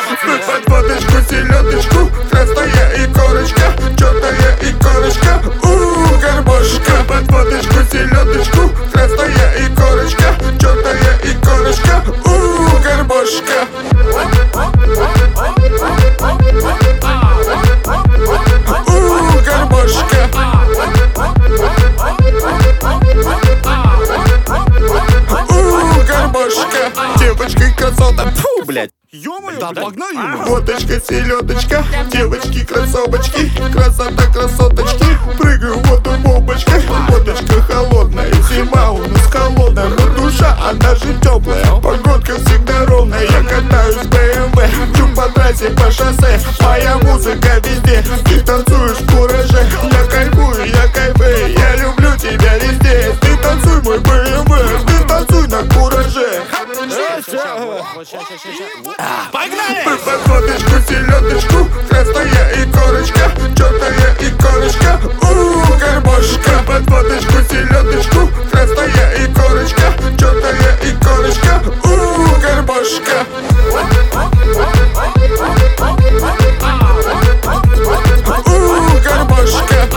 Под водочку, селедочку, красная икорочка, черная икорочка, гармошка. Под водочку, селедочку, красная икорочка, черная икорочка, гармошка. Гармошка. Гармошка. Девочка и красота, фу, блядь. Ё-моё, да погнали! Водочка, селедочка, девочки, кроссовочки, красота, красоточки. Прыгаю в воду бомбочкой, водочка холодная, зима у нас холодная, но душа, она же теплая. Погодка всегда ровная, я катаюсь в БМВ, чу по трассе, по шоссе, моя музыка везде. Ты танцуешь в кураже, я кайфую, я люблю тебя везде. Ты танцуй, мой БМВ, ты танцуй на кураже. Погнали! Под водочку, селедочку, красная икорочка, черная икорочка, гармошка. Под водочку, селедочку, красная икорочка, черная икорочка, гармошка. Гармошка.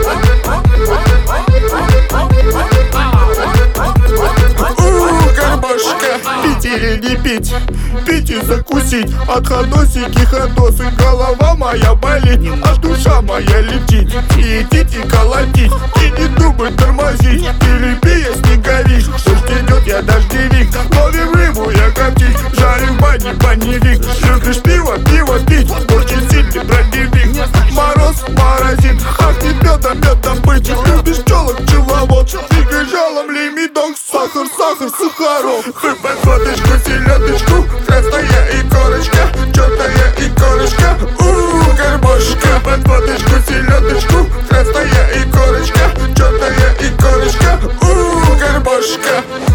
Гармошка. Пить или не пить, пить и закусить. Отходосики, ходосы, голова моя болит, а душа моя летит. И идти, и колотить, и не думай тормозить. Пили, если горишь, что ж идет, я дождевик. Ловим рыбу, я коптить, жарим в бане баневик. Любишь пиво, пиво пить, очень сильный бродевик. Мороз морозит, ах ты медом быть. Любишь пчелок, пчеловод, двигай жалом, лимиток. Сахар, сахар, сахарок. Под водочку, селедочку, красная икорочка, черная икорочка, гармошка. Под водочку, селедочку, красная икорочка, черная икорочка, гармошка.